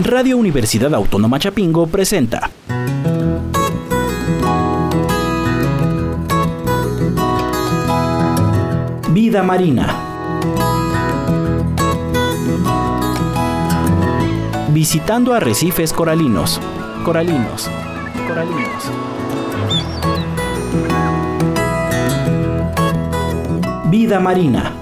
Radio Universidad Autónoma Chapingo presenta Vida marina. Visitando arrecifes coralinos. Vida marina.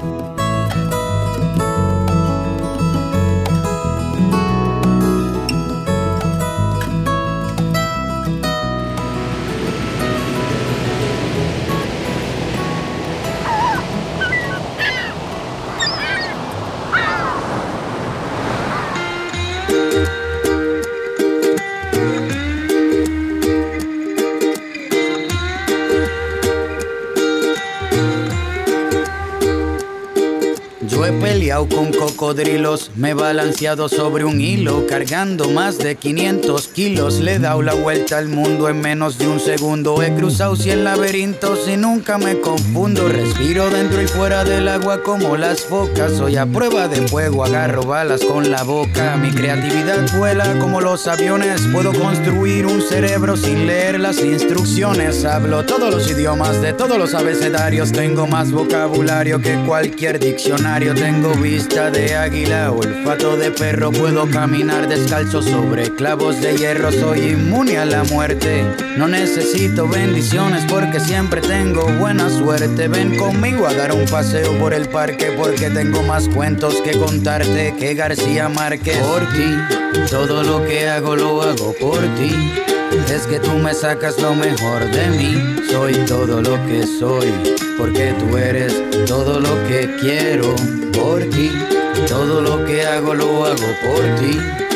Yo he peleado con cocodrilos, me he balanceado sobre un hilo, cargando más de 500 kilos. Le he dado la vuelta al mundo en menos de un segundo. He cruzado 100 laberintos y nunca me confundo. Respiro dentro y fuera del agua como las focas. Soy a prueba de fuego, agarro balas con la boca. Mi creatividad vuela como los aviones. Puedo construir un cerebro sin leer las instrucciones. Hablo todos los idiomas de todos los abecedarios. Tengo más vocabulario que cualquier diccionario. Tengo vista de águila, olfato de perro. Puedo caminar descalzo sobre clavos de hierro. Soy inmune a la muerte. No necesito bendiciones porque siempre tengo buena suerte. Ven conmigo a dar un paseo por el parque porque tengo más cuentos que contarte que García Márquez. Por ti, todo lo que hago lo hago por ti. Es que tú me sacas lo mejor de mí. Soy todo lo que soy porque tú eres todo lo que quiero. Por ti, todo lo que hago lo hago por ti.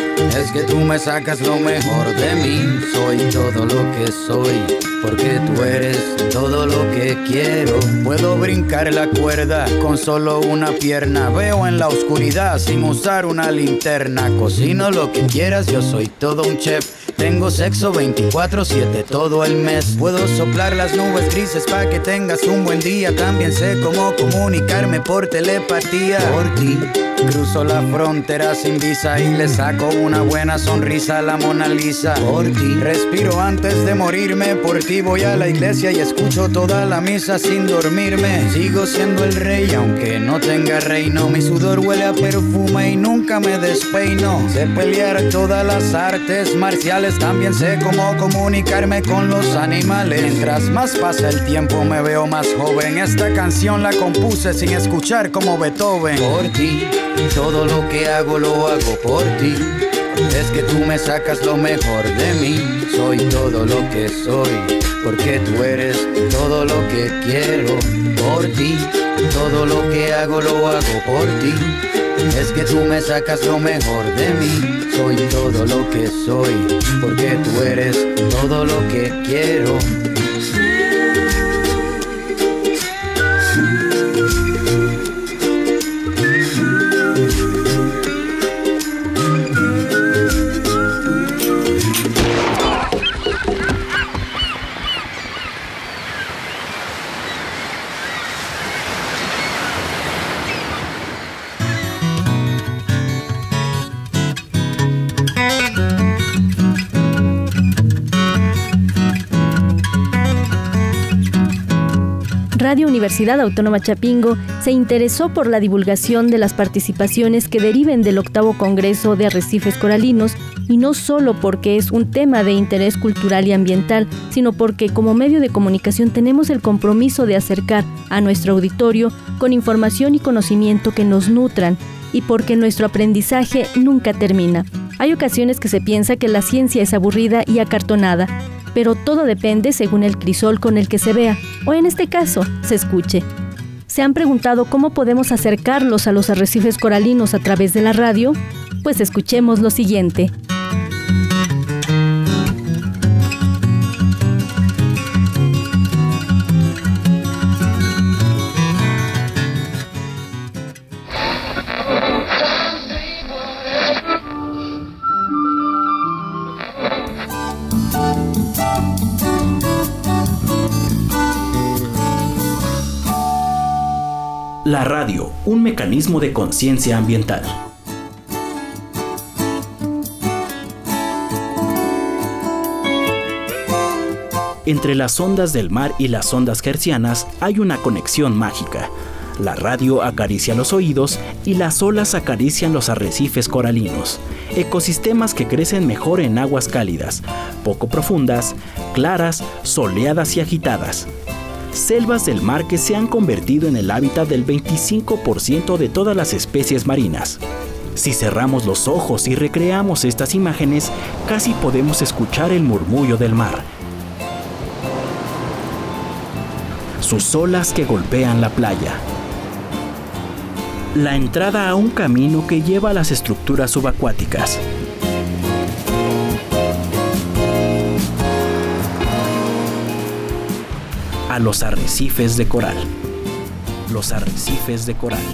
Es que tú me sacas lo mejor de mí. Soy todo lo que soy porque tú eres todo lo que quiero. Puedo brincar la cuerda con solo una pierna. Veo en la oscuridad sin usar una linterna. Cocino lo que quieras, yo soy todo un chef. Tengo sexo 24/7 todo el mes. Puedo soplar las nubes grises pa' que tengas un buen día. También sé cómo comunicarme por telepatía. Por ti cruzo la frontera sin visa y le saco una buena sonrisa a la Mona Lisa. Por ti respiro antes de morirme. Por ti voy a la iglesia y escucho toda la misa sin dormirme. Sigo siendo el rey aunque no tenga reino. Mi sudor huele a perfume y nunca me despeino. Sé pelear todas las artes marciales. También sé cómo comunicarme con los animales. Mientras más pasa el tiempo me veo más joven. Esta canción la compuse sin escuchar como Beethoven. Por ti, todo lo que hago lo hago por ti. Es que tú me sacas lo mejor de mí. Soy todo lo que soy porque tú eres todo lo que quiero. Por ti, todo lo que hago lo hago por ti. Es que tú me sacas lo mejor de mí. Soy todo lo que soy porque tú eres todo lo que quiero. Radio Universidad Autónoma Chapingo se interesó por la divulgación de las participaciones que deriven del 8º Congreso de Arrecifes Coralinos, y no solo porque es un tema de interés cultural y ambiental, sino porque como medio de comunicación tenemos el compromiso de acercar a nuestro auditorio con información y conocimiento que nos nutran, y porque nuestro aprendizaje nunca termina. Hay ocasiones que se piensa que la ciencia es aburrida y acartonada, pero todo depende según el crisol con el que se vea, o en este caso, se escuche. ¿Se han preguntado cómo podemos acercarlos a los arrecifes coralinos a través de la radio? Pues escuchemos lo siguiente. La radio, un mecanismo de conciencia ambiental. Entre las ondas del mar y las ondas hertzianas hay una conexión mágica. La radio acaricia los oídos y las olas acarician los arrecifes coralinos, ecosistemas que crecen mejor en aguas cálidas, poco profundas, claras, soleadas y agitadas. Selvas del mar que se han convertido en el hábitat del 25% de todas las especies marinas. Si cerramos los ojos y recreamos estas imágenes, casi podemos escuchar el murmullo del mar. Sus olas que golpean la playa. La entrada a un camino que lleva a las estructuras subacuáticas. A los arrecifes de coral. Los arrecifes de coral.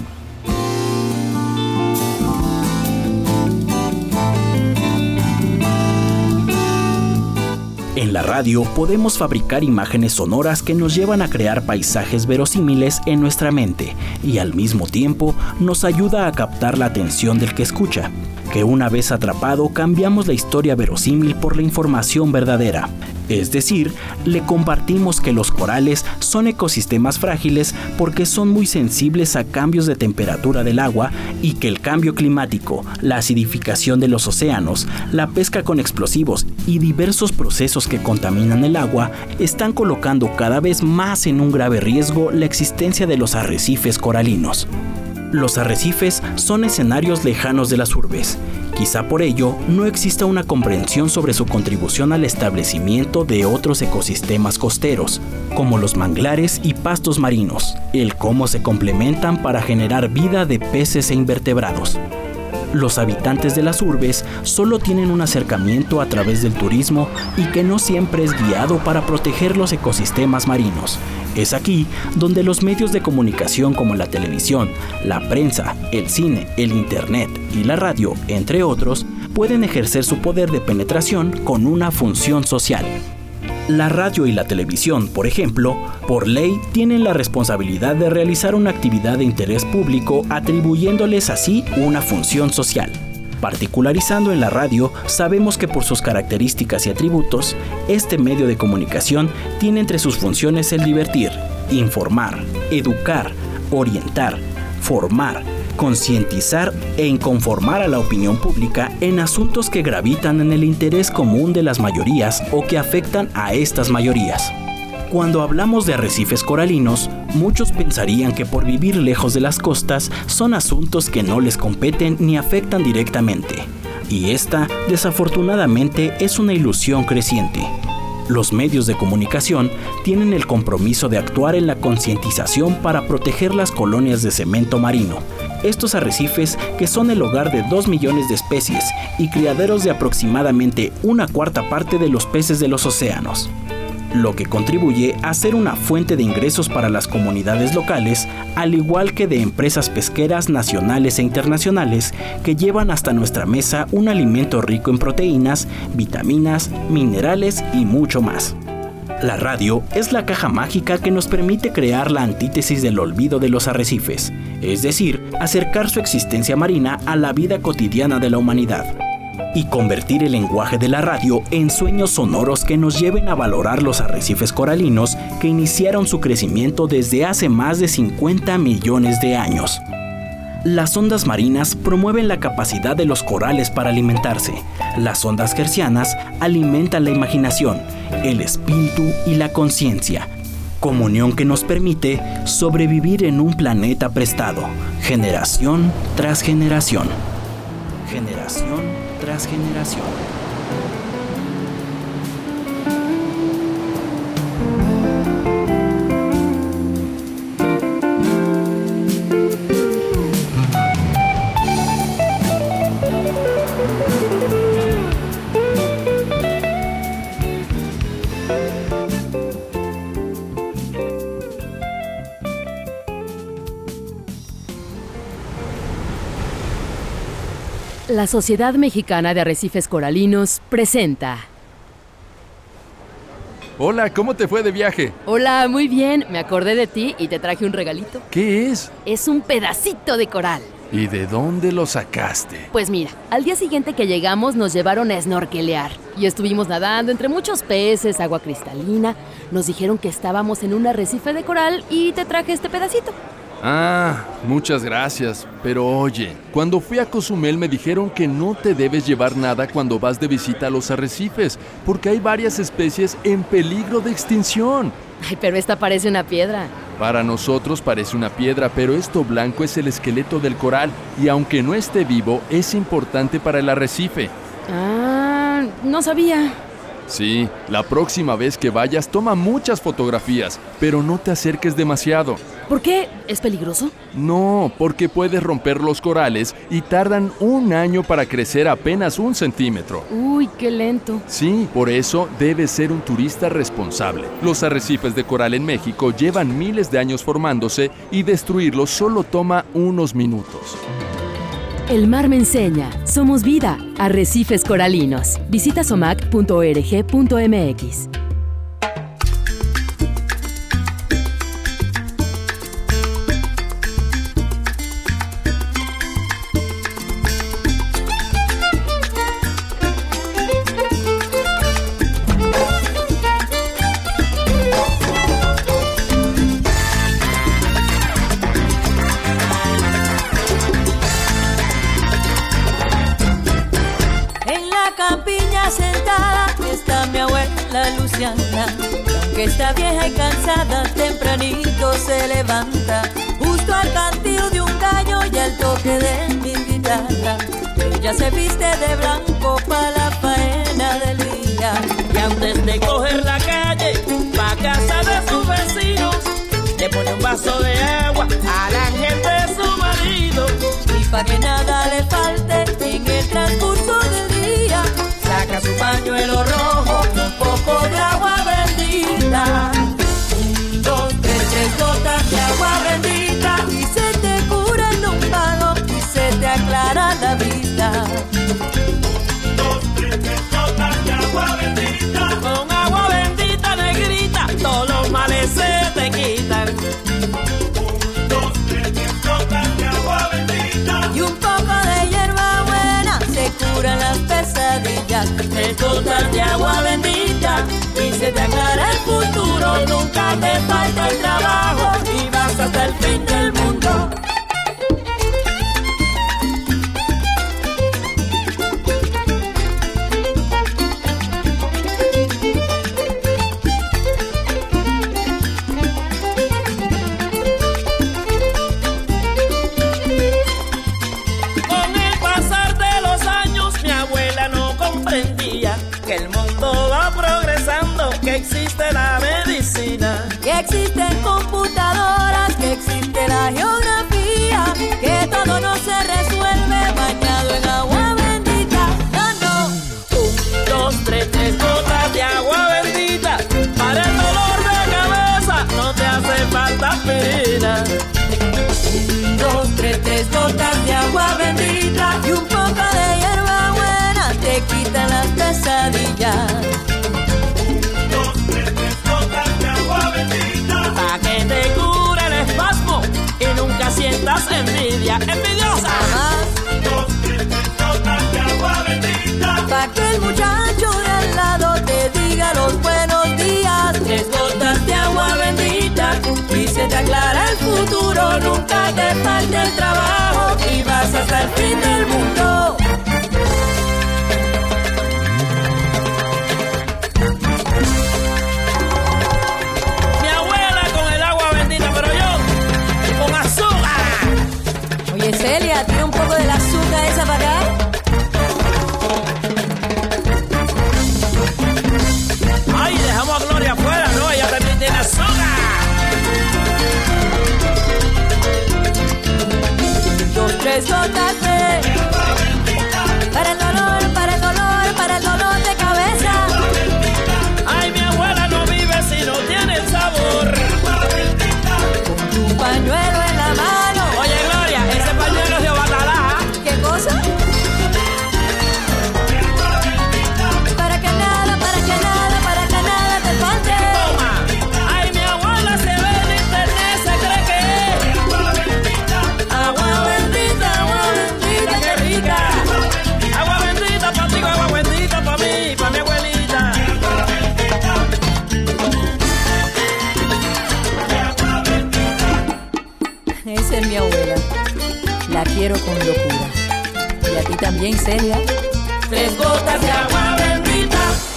En la radio podemos fabricar imágenes sonoras que nos llevan a crear paisajes verosímiles en nuestra mente y al mismo tiempo nos ayuda a captar la atención del que escucha, que una vez atrapado cambiamos la historia verosímil por la información verdadera. Es decir, le compartimos que los corales son ecosistemas frágiles porque son muy sensibles a cambios de temperatura del agua y que el cambio climático, la acidificación de los océanos, la pesca con explosivos y diversos procesos que contaminan el agua están colocando cada vez más en un grave riesgo la existencia de los arrecifes coralinos. Los arrecifes son escenarios lejanos de las urbes. Quizá por ello no exista una comprensión sobre su contribución al establecimiento de otros ecosistemas costeros, como los manglares y pastos marinos, el cómo se complementan para generar vida de peces e invertebrados. Los habitantes de las urbes solo tienen un acercamiento a través del turismo y que no siempre es guiado para proteger los ecosistemas marinos. Es aquí donde los medios de comunicación como la televisión, la prensa, el cine, el internet y la radio, entre otros, pueden ejercer su poder de penetración con una función social. La radio y la televisión, por ejemplo, por ley tienen la responsabilidad de realizar una actividad de interés público atribuyéndoles así una función social. Particularizando en la radio, sabemos que por sus características y atributos, este medio de comunicación tiene entre sus funciones el divertir, informar, educar, orientar, formar, concientizar e inconformar a la opinión pública en asuntos que gravitan en el interés común de las mayorías o que afectan a estas mayorías. Cuando hablamos de arrecifes coralinos, muchos pensarían que por vivir lejos de las costas son asuntos que no les competen ni afectan directamente. Y esta, desafortunadamente, es una ilusión creciente. Los medios de comunicación tienen el compromiso de actuar en la concientización para proteger las colonias de cemento marino. Estos arrecifes que son el hogar de 2 millones de especies y criaderos de aproximadamente 1/4 parte de los peces de los océanos, lo que contribuye a ser una fuente de ingresos para las comunidades locales, al igual que de empresas pesqueras nacionales e internacionales que llevan hasta nuestra mesa un alimento rico en proteínas, vitaminas, minerales y mucho más. La radio es la caja mágica que nos permite crear la antítesis del olvido de los arrecifes, es decir, acercar su existencia marina a la vida cotidiana de la humanidad, y convertir el lenguaje de la radio en sueños sonoros que nos lleven a valorar los arrecifes coralinos que iniciaron su crecimiento desde hace más de 50 millones de años. Las ondas marinas promueven la capacidad de los corales para alimentarse. Las ondas hertzianas alimentan la imaginación, el espíritu y la conciencia, comunión que nos permite sobrevivir en un planeta prestado, generación tras generación. Generación tras generación. La Sociedad Mexicana de Arrecifes Coralinos presenta. Hola, ¿cómo te fue de viaje? Hola, muy bien. Me acordé de ti y te traje un regalito. ¿Qué es? Es un pedacito de coral. ¿Y de dónde lo sacaste? Pues mira, al día siguiente que llegamos nos llevaron a snorkelear y estuvimos nadando entre muchos peces, agua cristalina. Nos dijeron que estábamos en un arrecife de coral y te traje este pedacito. Ah, muchas gracias. Pero oye, cuando fui a Cozumel me dijeron que no te debes llevar nada cuando vas de visita a los arrecifes, porque hay varias especies en peligro de extinción. Ay, pero esta parece una piedra. Para nosotros parece una piedra, pero esto blanco es el esqueleto del coral y aunque no esté vivo, es importante para el arrecife. Ah, no sabía. Sí, la próxima vez que vayas toma muchas fotografías, pero no te acerques demasiado. ¿Por qué? ¿Es peligroso? No, porque puedes romper los corales y tardan 1 año para crecer apenas 1 centímetro. Uy, qué lento. Sí, por eso debes ser un turista responsable. Los arrecifes de coral en México llevan miles de años formándose y destruirlos solo toma unos minutos. El mar me enseña. Somos vida. Arrecifes coralinos. Visita somac.org.mx. Sentada está mi abuela Luciana, aunque está vieja y cansada, tempranito se levanta, justo al cantillo de un gallo y al toque de mi guitarra. Ella se viste de blanco para la faena del día, y antes de coger la calle pa' casa de sus vecinos, le pone un vaso de agua al ángel de su marido, y pa' que nada le falte en el transcurso del día, saca su pañuelo rojo, un poco de agua bendita. 1, 2, 3 gotas de agua bendita, y se te cura el lumbago y se te aclara la vista. 2, 3 gotas de agua bendita, con agua bendita negrita, todos los males se te quitan. 1, 2, 3 gotas de agua bendita, y un poco de hierba buena se curan las pesadillas. 3 gotas de agua bendita y se te aclara el futuro. Nunca te falta el trabajo y vas hasta el fin del mundo. Con el pasar de los años mi abuela no comprendía que el mundo va progresando, que existe la medicina, que existen computadoras, que existe la geografía, que todo no se resuelve bañado en agua bendita. No, no. 1, 2, 3 gotas de agua bendita, para el dolor de cabeza no te hace falta aspirina. 1, 2, 3 gotas de agua bendita, y un poco de hierba buena te quita las pesadillas. 2, 3 gotas de agua bendita, pa' que te cure el espasmo y nunca sientas envidia, envidiosa. 2, 3 gotas de agua bendita, Pa' que el muchacho de al lado te diga los buenos días. 3 gotas de agua bendita Y se te aclara el futuro, nunca te falte el trabajo y vas hasta el fin del mundo. Mi abuela con el agua bendita, pero yo con azúcar. Oye Celia, tira un poco del azúcar esa para acá. Ay, dejamos a Gloria afuera, ¿no? Ella también tiene azúcar. 2, 3 gotas de la quiero con locura. Y a ti también, Celia. 3 gotas de agua bendita.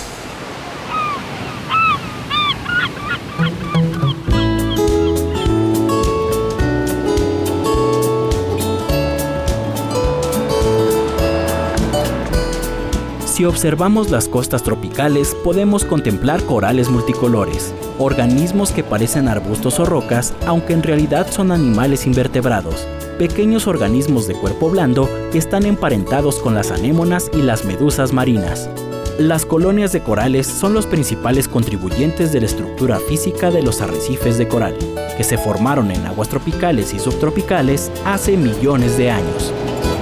Si observamos las costas tropicales, podemos contemplar corales multicolores, organismos que parecen arbustos o rocas, aunque en realidad son animales invertebrados, pequeños organismos de cuerpo blando que están emparentados con las anémonas y las medusas marinas. Las colonias de corales son los principales contribuyentes de la estructura física de los arrecifes de coral, que se formaron en aguas tropicales y subtropicales hace millones de años.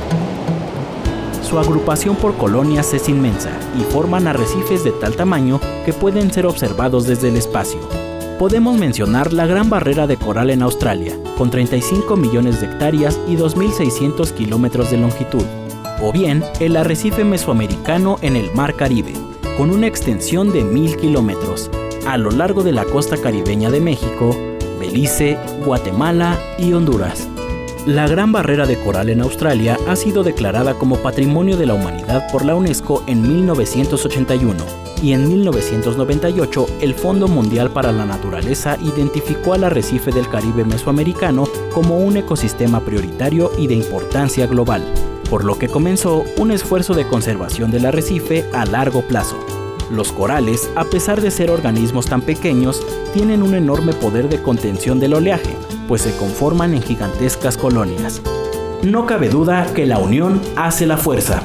Su agrupación por colonias es inmensa y forman arrecifes de tal tamaño que pueden ser observados desde el espacio. Podemos mencionar la Gran Barrera de Coral en Australia, con 35 millones de hectáreas y 2.600 kilómetros de longitud, o bien el arrecife mesoamericano en el Mar Caribe, con una extensión de 1.000 kilómetros, a lo largo de la costa caribeña de México, Belice, Guatemala y Honduras. La Gran Barrera de Coral en Australia ha sido declarada como Patrimonio de la Humanidad por la UNESCO en 1981 y en 1998 el Fondo Mundial para la Naturaleza identificó al arrecife del Caribe mesoamericano como un ecosistema prioritario y de importancia global, por lo que comenzó un esfuerzo de conservación del arrecife a largo plazo. Los corales, a pesar de ser organismos tan pequeños, tienen un enorme poder de contención del oleaje, pues se conforman en gigantescas colonias. No cabe duda que la unión hace la fuerza.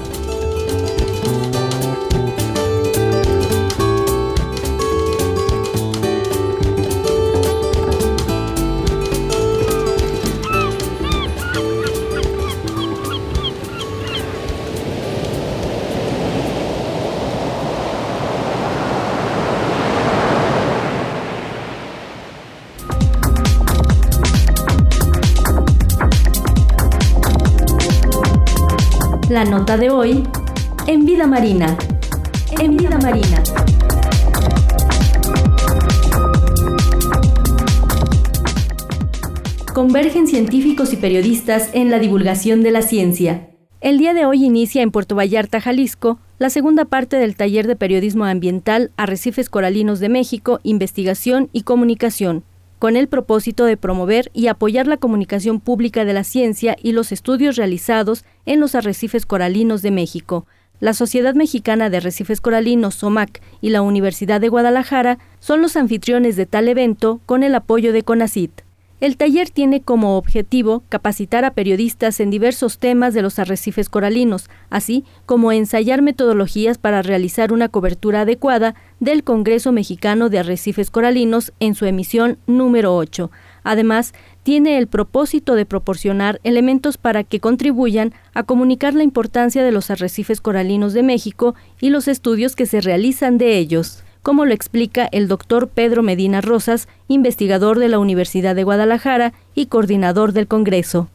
La nota de hoy en Vida Marina. En Vida Marina. Convergen científicos y periodistas en la divulgación de la ciencia. El día de hoy inicia en Puerto Vallarta, Jalisco, la segunda parte del taller de periodismo ambiental Arrecifes Coralinos de México, Investigación y Comunicación, con el propósito de promover y apoyar la comunicación pública de la ciencia y los estudios realizados en los arrecifes coralinos de México. La Sociedad Mexicana de Arrecifes Coralinos, SOMAC, y la Universidad de Guadalajara son los anfitriones de tal evento con el apoyo de CONACYT. El taller tiene como objetivo capacitar a periodistas en diversos temas de los arrecifes coralinos, así como ensayar metodologías para realizar una cobertura adecuada del Congreso Mexicano de Arrecifes Coralinos en su emisión número 8. Además, tiene el propósito de proporcionar elementos para que contribuyan a comunicar la importancia de los arrecifes coralinos de México y los estudios que se realizan de ellos, como lo explica el doctor Pedro Medina Rosas, investigador de la Universidad de Guadalajara y coordinador del Congreso.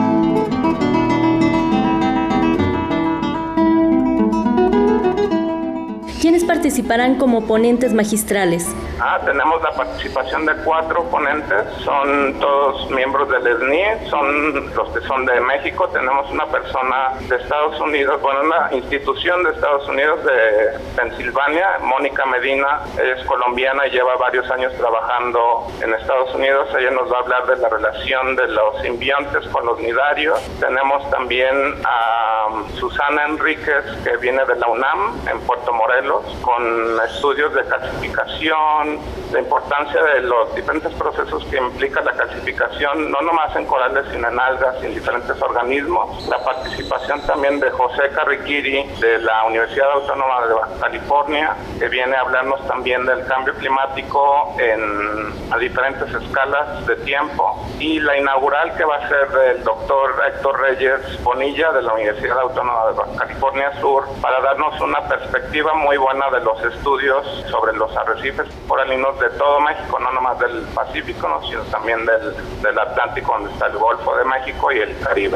¿Quiénes participarán como ponentes magistrales? Tenemos la participación de 4 ponentes, son todos miembros del SNI, son los que son de México. Tenemos una persona de Estados Unidos, una institución de Estados Unidos, de Pensilvania, Mónica Medina. Ella es colombiana y lleva varios años trabajando en Estados Unidos. Ella nos va a hablar de la relación de los simbiontes con los nidarios. Tenemos también a Susana Enríquez, que viene de la UNAM, en Puerto Morelos, con estudios de calcificación, la importancia de los diferentes procesos que implica la calcificación, no nomás en corales, sino en algas y en diferentes organismos. La participación también de José Carriquiri, de la Universidad Autónoma de Baja California, que viene a hablarnos también del cambio climático a diferentes escalas de tiempo. Y la inaugural, que va a ser del doctor Héctor Reyes Bonilla, de la Universidad Autónoma de Baja California Sur, para darnos una perspectiva muy buena de los estudios sobre los arrecifes coralinos de todo México, no nomás del Pacífico, sino también del Atlántico, donde está el Golfo de México y el Caribe.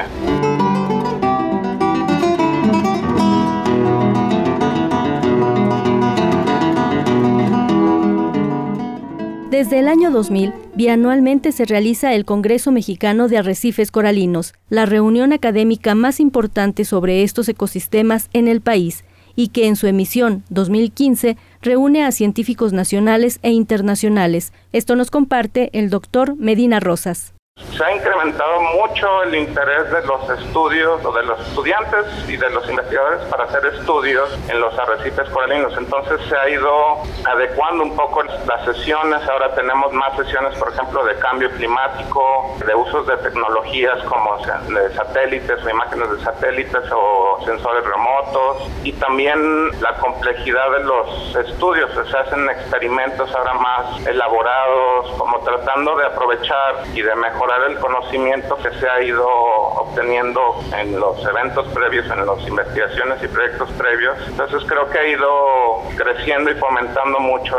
Desde el año 2000, bianualmente se realiza el Congreso Mexicano de Arrecifes Coralinos, la reunión académica más importante sobre estos ecosistemas en el país, y que en su emisión 2015 reúne a científicos nacionales e internacionales. Esto nos comparte el doctor Medina Rosas. Se ha incrementado mucho el interés de los estudios o de los estudiantes y de los investigadores para hacer estudios en los arrecifes coralinos. Entonces se ha ido adecuando un poco las sesiones. Ahora tenemos más sesiones, por ejemplo, de cambio climático, de usos de tecnologías como de satélites o imágenes de satélites o sensores remotos, y también la complejidad de los estudios. Se hacen experimentos ahora más elaborados, como tratando de aprovechar y de mejorar el conocimiento que se ha ido obteniendo en los eventos previos, en las investigaciones y proyectos previos. Entonces creo que ha ido creciendo y fomentando mucho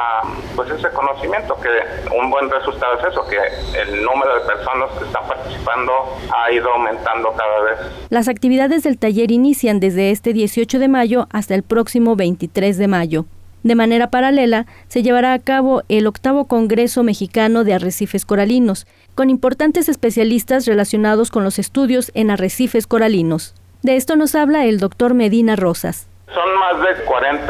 ese conocimiento, que un buen resultado es eso, que el número de personas que están participando ha ido aumentando cada vez. Las actividades del taller inician desde este 18 de mayo hasta el próximo 23 de mayo. De manera paralela, se llevará a cabo el 8º Congreso Mexicano de Arrecifes Coralinos, con importantes especialistas relacionados con los estudios en arrecifes coralinos. De esto nos habla el doctor Medina Rosas. Son más de 40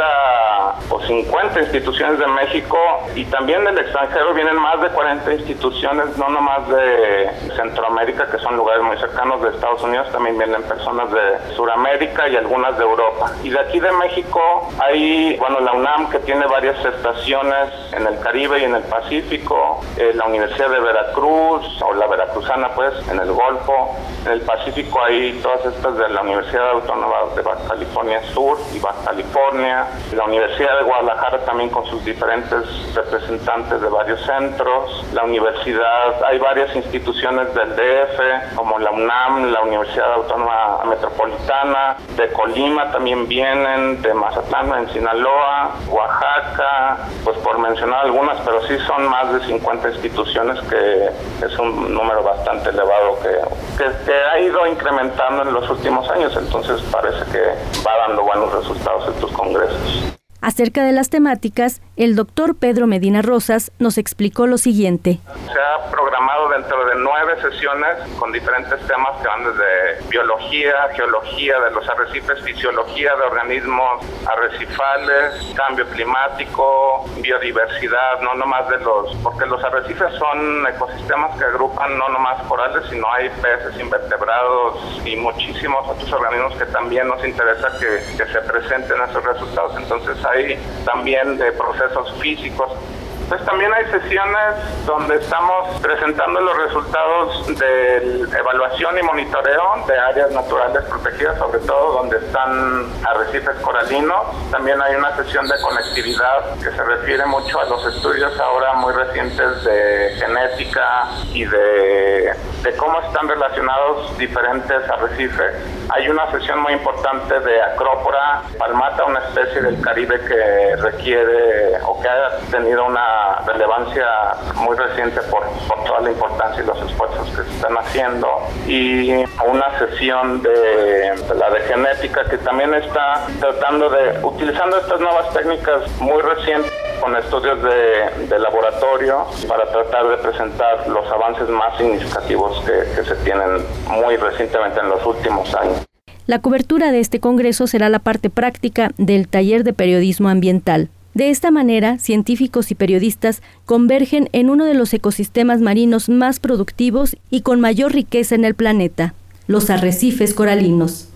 o 50 instituciones de México, y también del extranjero vienen más de 40 instituciones, no nomás de Centroamérica, que son lugares muy cercanos de Estados Unidos, también vienen personas de Sudamérica y algunas de Europa. Y de aquí de México hay, la UNAM, que tiene varias estaciones en el Caribe y en el Pacífico, la Universidad de Veracruz, o la Veracruzana en el Golfo. En el Pacífico hay todas estas de la Universidad Autónoma de Baja California Sur y Baja California, la Universidad de Guadalajara también con sus diferentes representantes de varios centros, la universidad, hay varias instituciones del DF, como la UNAM, la Universidad Autónoma Metropolitana, de Colima también vienen, de Mazatlán, en Sinaloa, Oaxaca, por mencionar algunas, pero sí son más de 50 instituciones, que es un número bastante elevado que ha ido incrementando en los últimos años. Entonces parece que va dando buenos resultados estos congresos. Acerca de las temáticas, el doctor Pedro Medina Rosas nos explicó lo siguiente. Se ha programado dentro de 9 sesiones con diferentes temas que van desde biología, geología de los arrecifes, fisiología de organismos arrecifales, cambio climático, biodiversidad, no nomás porque los arrecifes son ecosistemas que agrupan no nomás corales, sino hay peces, invertebrados y muchísimos otros organismos que también nos interesa que se presenten esos resultados. Entonces hay también de procesos físicos. Pues también hay sesiones donde estamos presentando los resultados de evaluación y monitoreo de áreas naturales protegidas, sobre todo donde están arrecifes coralinos. También hay una sesión de conectividad que se refiere mucho a los estudios ahora muy recientes de genética y de cómo están relacionados diferentes arrecifes. Hay una sesión muy importante de Acrópora palmata, una especie del Caribe que requiere o que ha tenido una relevancia muy reciente por toda la importancia y los esfuerzos que se están haciendo, y una sesión de la de genética, que también está utilizando estas nuevas técnicas muy recientes con estudios de laboratorio para tratar de presentar los avances más significativos que se tienen muy recientemente en los últimos años. La cobertura de este congreso será la parte práctica del taller de periodismo ambiental. De esta manera, científicos y periodistas convergen en uno de los ecosistemas marinos más productivos y con mayor riqueza en el planeta, los arrecifes coralinos.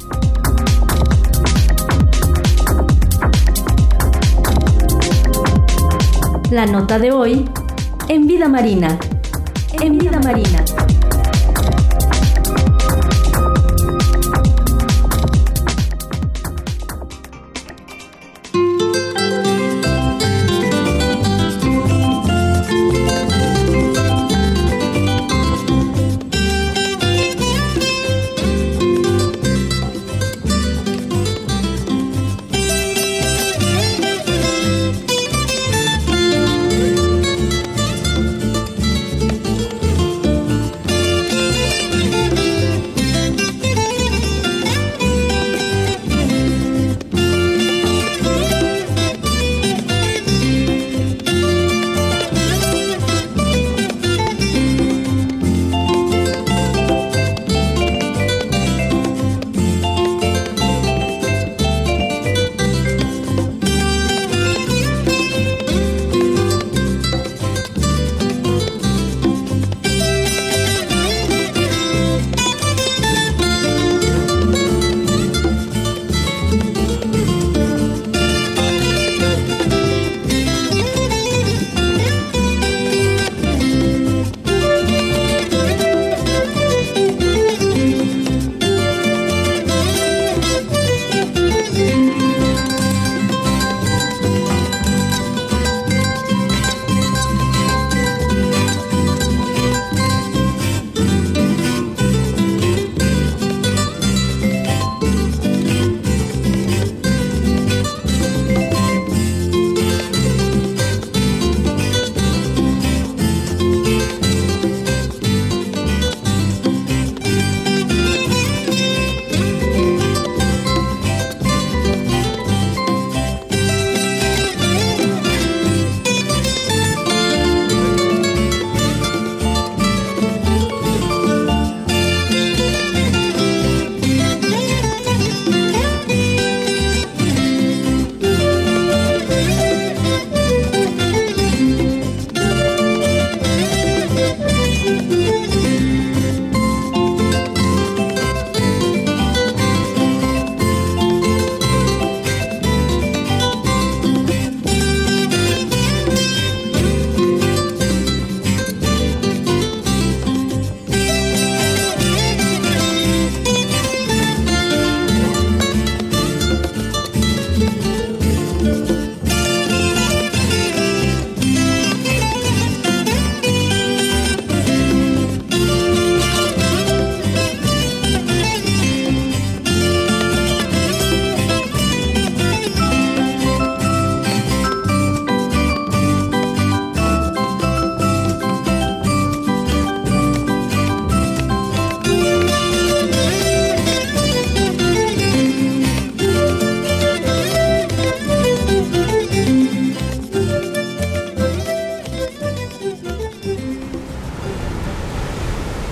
La nota de hoy, en Vida Marina. En Vida Marina.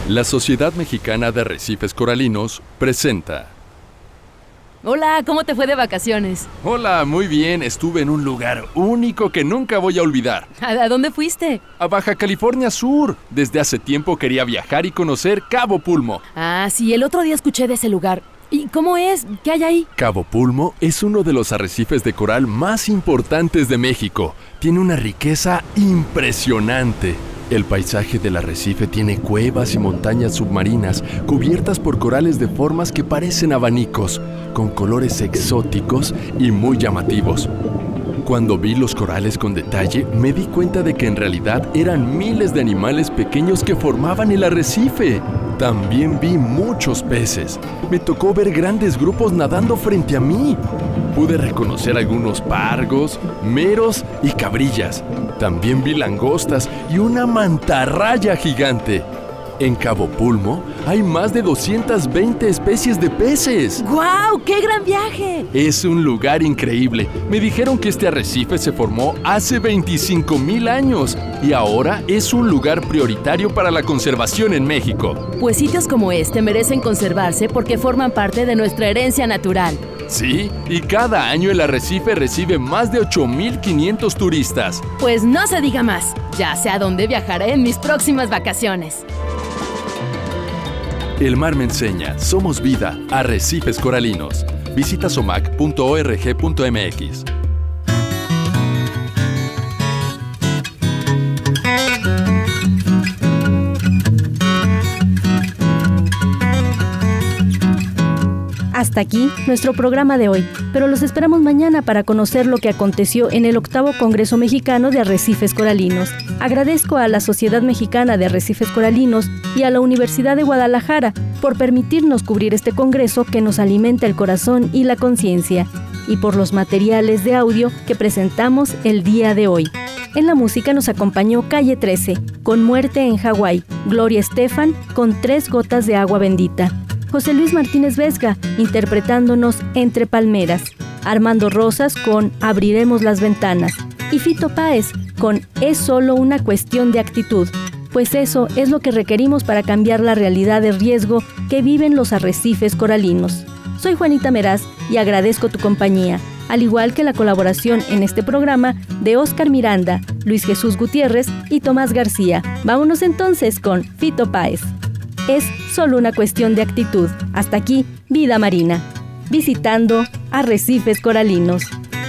La Sociedad Mexicana de Arrecifes Coralinos presenta. Hola, ¿cómo te fue de vacaciones? Hola, muy bien. Estuve en un lugar único que nunca voy a olvidar. ¿A dónde fuiste? A Baja California Sur. Desde hace tiempo quería viajar y conocer Cabo Pulmo. Ah, sí, el otro día escuché de ese lugar. ¿Y cómo es? ¿Qué hay ahí? Cabo Pulmo es uno de los arrecifes de coral más importantes de México. Tiene una riqueza impresionante. El paisaje del arrecife tiene cuevas y montañas submarinas cubiertas por corales de formas que parecen abanicos, con colores exóticos y muy llamativos. Cuando vi los corales con detalle, me di cuenta de que en realidad eran miles de animales pequeños que formaban el arrecife. También vi muchos peces. Me tocó ver grandes grupos nadando frente a mí. Pude reconocer algunos pargos, meros y cabrillas. También vi langostas y una mantarraya gigante. En Cabo Pulmo hay más de 220 especies de peces. ¡Guau! ¡Qué gran viaje! Es un lugar increíble. Me dijeron que este arrecife se formó hace 25,000 años y ahora es un lugar prioritario para la conservación en México. Pues sitios como este merecen conservarse porque forman parte de nuestra herencia natural. Sí, y cada año el arrecife recibe más de 8,500 turistas. Pues no se diga más. Ya sé a dónde viajaré en mis próximas vacaciones. El mar me enseña. Somos vida. Arrecifes Coralinos. Visita somac.org.mx. Hasta aquí nuestro programa de hoy, pero los esperamos mañana para conocer lo que aconteció en el 8º Congreso Mexicano de Arrecifes Coralinos. Agradezco a la Sociedad Mexicana de Arrecifes Coralinos y a la Universidad de Guadalajara por permitirnos cubrir este congreso que nos alimenta el corazón y la conciencia, y por los materiales de audio que presentamos el día de hoy. En la música nos acompañó Calle 13, con Muerte en Hawái, Gloria Estefan, con 3 gotas de agua bendita, José Luis Martínez Vesga, interpretándonos Entre Palmeras, Armando Rosas con Abriremos las Ventanas, y Fito Páez con Es solo una cuestión de actitud, pues eso es lo que requerimos para cambiar la realidad de riesgo que viven los arrecifes coralinos. Soy Juanita Meraz y agradezco tu compañía, al igual que la colaboración en este programa de Óscar Miranda, Luis Jesús Gutiérrez y Tomás García. Vámonos entonces con Fito Páez. Es solo una cuestión de actitud. Hasta aquí, Vida Marina, visitando arrecifes coralinos.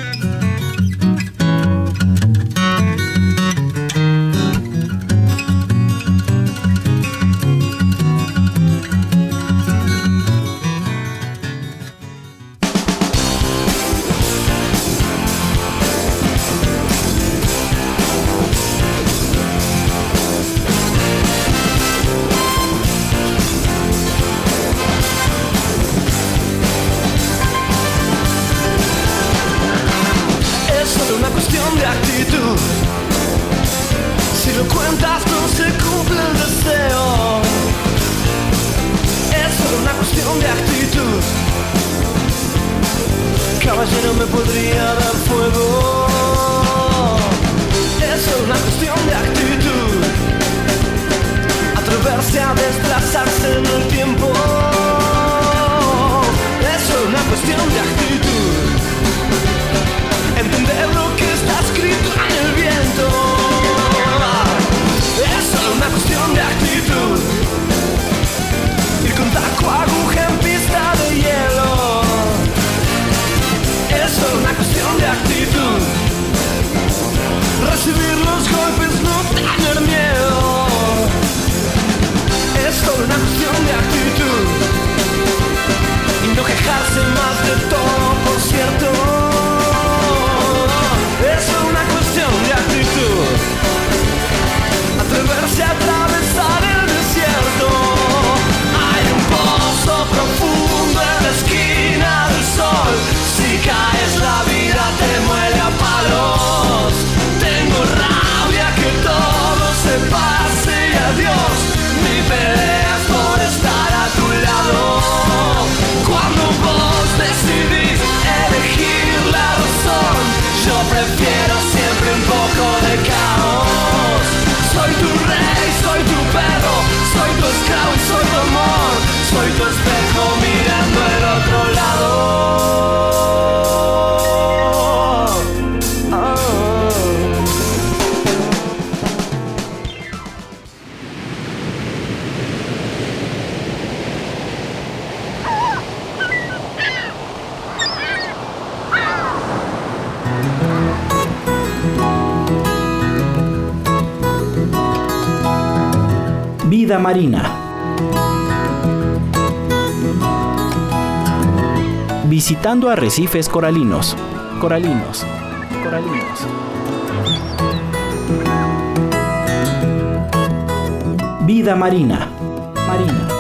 Si lo cuentas no se cumple el deseo. Es solo una cuestión de actitud. Caballero me podría dar fuego. Es solo una cuestión de actitud. Atreverse a desplazarse en el tiempo. Es solo una cuestión de actitud. Entender lo que está escrito en el viento. Es solo una cuestión de actitud. Ir con taco, aguja en pista de hielo. Es solo una cuestión de actitud. Recibir los golpes Vida marina. Visitando arrecifes coralinos. Coralinos. Vida marina.